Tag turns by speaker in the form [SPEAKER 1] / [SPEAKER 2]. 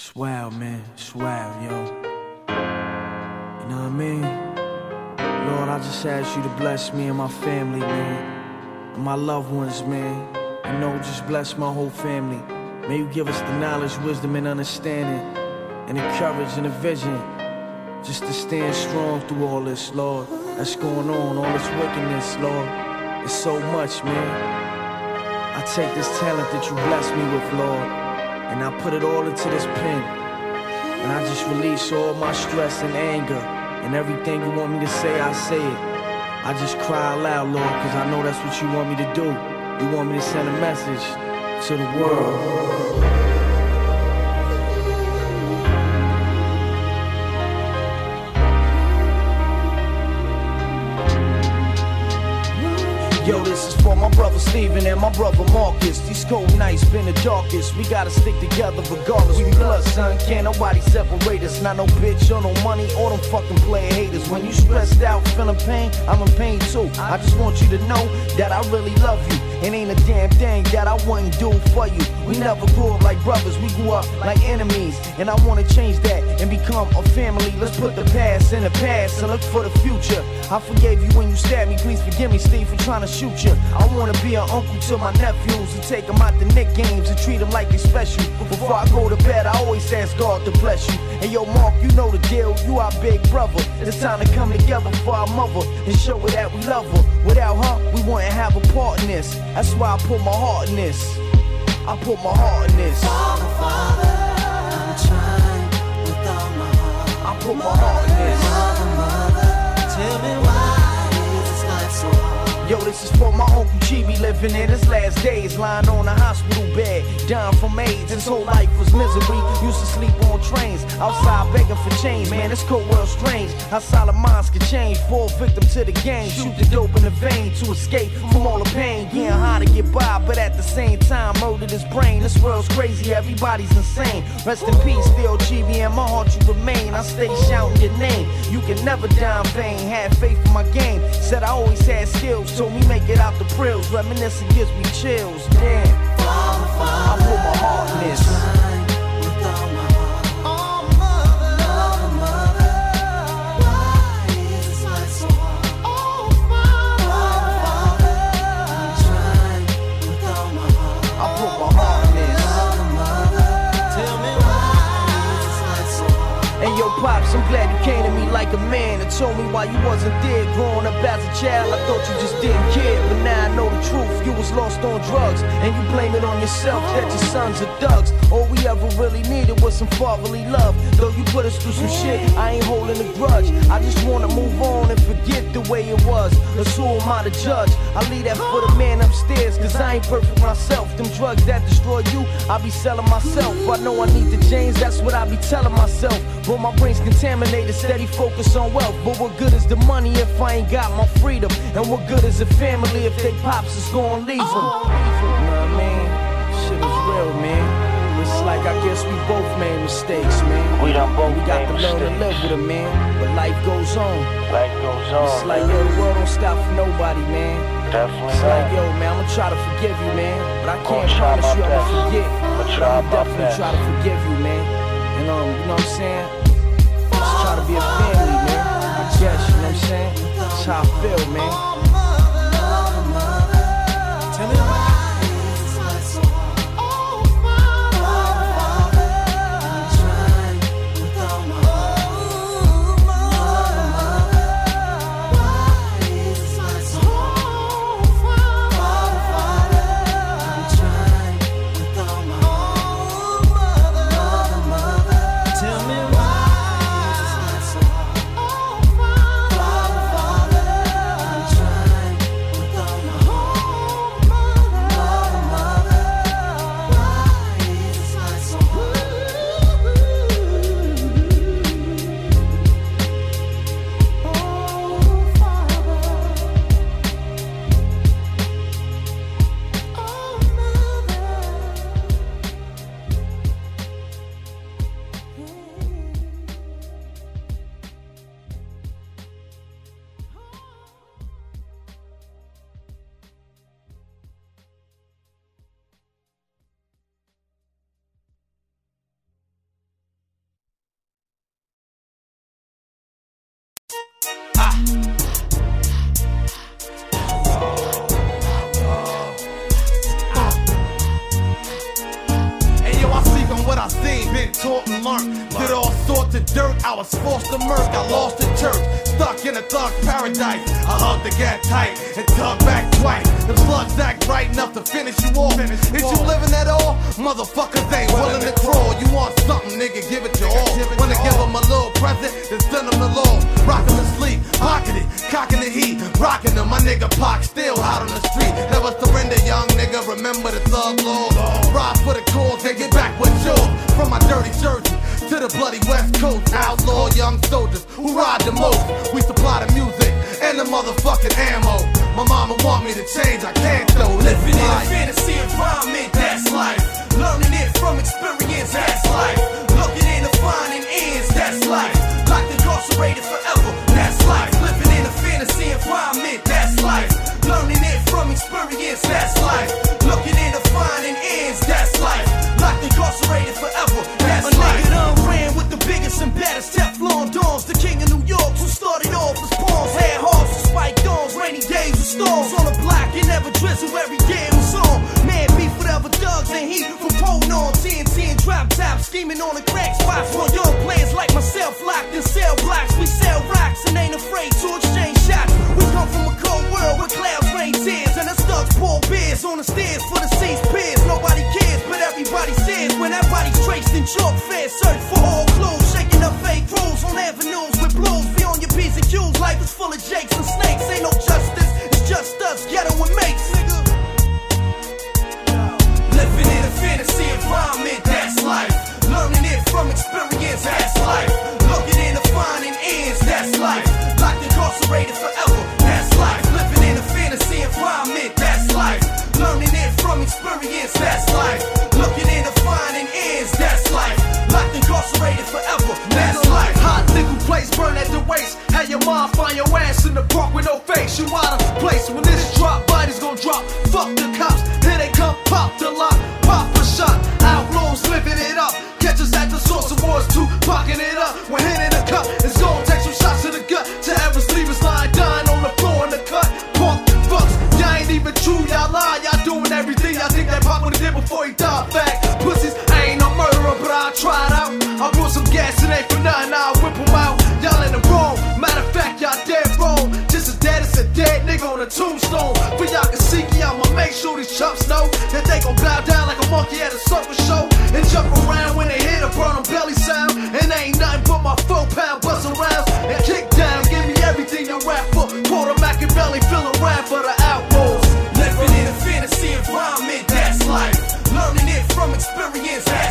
[SPEAKER 1] Swell, man, swell, yo. You know what I mean? Lord, I just ask you to bless me and my family, man, and my loved ones, man. You know, just bless my whole family. May you give us the knowledge, wisdom, and understanding, and the courage and the vision, just to stand strong through all this, Lord, that's going on, all this wickedness, Lord. It's so much, man. I take this talent that you blessed me with, Lord, and I put it all into this pen, and I just release all my stress and anger, and everything you want me to say, I say it. I just cry aloud, Lord, because I know that's what you want me to do. You want me to send a message to the world. Yo, this is for my brother Steven and my brother Marcus. These cold nights been the darkest. We gotta stick together regardless. We blood, son. Can't nobody separate us. Not no bitch or no money or them fucking player haters. When you stressed out, feeling pain, I'm in pain too. I just want you to know that I really love you. It ain't a damn thing that I wouldn't do for you. We never grew up like brothers, we grew up like enemies. And I wanna change that and become a family. Let's put the past in the past and look for the future. I forgave you when you stabbed me, please forgive me, Steve, for trying to shoot you. I wanna be an uncle to my nephews and take them out the Knick games and treat them like they special. Before I go to bed, I always ask God to bless you. And yo, Mark, you know the deal, you our big brother. It's time to come together for our mother and show her that we love her. Without her, we wouldn't have a part in this. That's why I put my heart in this. I put my heart in this.
[SPEAKER 2] Father, Father, I'm trying with all my heart.
[SPEAKER 1] I put my heart in this.
[SPEAKER 2] Mother, Mother, tell me why is this life so hard?
[SPEAKER 1] Yo, this is for my Uncle Chibi living in his last days, lying on a hospital bed, dying from AIDS. His whole life was misery. Used to sleep on trains, outside begging for change. Man, this cold world strange. How solid minds can change. Fall victim to the game, shoot the dope in the vein to escape from all the pain. Getting high to get by, but at the same time murdered his brain. This world's crazy, everybody's insane. Rest in peace, still Chibi, and my heart you remain. I stay shouting your name. You can never die in vain. Had faith in my game. Said I always had skills. Told me make it out the prills. Reminiscing gives me chills. Damn,
[SPEAKER 2] Father,
[SPEAKER 1] I put my heart in this.
[SPEAKER 2] trying with all my heart.
[SPEAKER 1] Oh, mother,
[SPEAKER 2] Mother, Mother, why is this life so hard?
[SPEAKER 1] oh, father,
[SPEAKER 2] Father, I'm trying with all my heart.
[SPEAKER 1] I put my heart in this.
[SPEAKER 2] Mother, Mother, tell me why is this life so hard?
[SPEAKER 1] And yo, Pops, I'm glad you came to me like a man and told me why you wasn't there growing up as a child. I thought you just didn't care, but now I know the truth. You was lost on drugs, and you blame it on yourself that your sons are thugs. All we ever really needed was some fatherly love. Though you put us through some shit, I ain't holding a grudge. I just wanna move on and forget the way it was. Cause who am I to judge? I leave that for the man upstairs, cause I ain't perfect myself. Them drugs that destroy you, I be selling myself. I know I need the James, that's what I be telling myself. But my brain's contaminated, steady focus on wealth. But what good is the money if I ain't got my freedom? And what good is a family if they pops is gonna leave them? You know what I mean? Shit is real, man. It's like I guess we both made mistakes, man.
[SPEAKER 3] We done both
[SPEAKER 1] We got to
[SPEAKER 3] made
[SPEAKER 1] learn to
[SPEAKER 3] mistakes.
[SPEAKER 1] live with it, man. But life goes on.
[SPEAKER 3] Life goes on.
[SPEAKER 1] It's like, yo, the world don't stop for nobody, man.
[SPEAKER 3] Definitely
[SPEAKER 1] It's like,
[SPEAKER 3] not.
[SPEAKER 1] yo, man, I'ma try to forgive you, man. But I can't
[SPEAKER 3] Gonna try
[SPEAKER 1] promise
[SPEAKER 3] my
[SPEAKER 1] you I'ma
[SPEAKER 3] best.
[SPEAKER 1] forget.
[SPEAKER 3] I'ma
[SPEAKER 1] But
[SPEAKER 3] try
[SPEAKER 1] I'ma
[SPEAKER 3] my
[SPEAKER 1] definitely
[SPEAKER 3] best.
[SPEAKER 1] try to forgive you, man. And you know what I'm saying? Just try to be a family, man. I guess, you know what I'm saying? That's how I feel, man.
[SPEAKER 2] Mother, Mother, tell me why is this life so hard? Father, Father, I'm trying with all my heart. Mother, Mother, why is this life so hard? Father, Father, I'm trying with all my heart. Mother, Mother, tell me why is this life so hard? Father, Father, I'm trying.
[SPEAKER 3] been taught and learned. Did all sorts of dirt, I was forced to murk. I lost the church, stuck in a thug paradise. I hugged the gat tight and dug back twice. The slugs act right enough to finish you off. Is you living at all? Motherfuckers ain't willing to crawl. You want something, nigga, give it your all. Wanna give them a little present, then send them the law. Rock them to sleep, pocket it, cocking the heat. Rocking them, my nigga Pac still out on the street. Never surrender, young nigga, remember the thug law. Ride for the cause and get back with yours. From my dirty jersey to the bloody West Coast, outlaw young soldiers who ride the most. We supply the music and the motherfucking ammo. My mama want me to change, I can't though.
[SPEAKER 1] Living in a fantasy environment, that's life. Learning it from experience, that's life. Looking in and finding ends, that's life. Locked incarcerated forever, that's life. Living in a fantasy environment, that's life. Learning it from experience, that's life. Looking in and finding ends, that's life. Locked incarcerated forever, that's life. A nigga done ran with the biggest and baddest Teflon Dons. The king of New York who started off as pawns. Had hearts with spiked dawns, rainy days with storms. On the block, it never drizzle, every day it was on. Man, beef whatever thugs and heat from pulling on TNT and drop top, scheming on the crack spots. For young players like myself, locked in cell blocks. We sell rocks and ain't afraid to exchange shots. We come from a cold world where clouds rain tears and the thugs pour beers on the stairs for the seats peers. Nobody cares, but everybody says when that body's traced in chalk feds. Search for all clues, shaking up fake rules on avenues with blues. Be on your P's and Q's, life is full of jakes and snakes. Ain't no justice, it's just us, ghetto and mates, nigga. Living in a fantasy environment, that's life. Learning it from experience, that's life. Looking in and finding ends, that's life. Locked incarcerated forever, that's life. Living in a fantasy environment, that's life. Learning it from experience, that's life. Looking in and finding ends, that's life. Locked incarcerated forever, that's life.
[SPEAKER 4] Hot nickel place, burn at the waist. Have your mom find your ass in the park with no face. You out of place. When this drop, bodies gon' drop. Fuck the cops, here they come, pop the lock, pop a shot. Outlaws living it up. Catch us at the source of wars, two pocking it up. We're hitting the cup, it's gon' take some shots to the gut. To ever leave us lying, dying on the floor in the cut. Punk fucks, y'all ain't even true, y'all lie. Y'all doing everything y'all think that Pop would've did before he died. Back pussies, I ain't no murderer, but I'll try it out. I brought some gas, it ain't for nothing, I'll whip them out. Y'all in the wrong, matter of fact, y'all dead wrong. Just as dead as a dead nigga on a tombstone. For y'all can see me, I'ma make sure these chumps know that they gon' bow down like a monkey at a circus show. And jump around when they hear the burn belly sound. And ain't nothing but my 4-pound bust around. And kick down, give me everything you rap for. Quarter Machiavelli, feeling rap for the outlaws.
[SPEAKER 1] Living in a fantasy environment, that's life. Learning it from experience, that's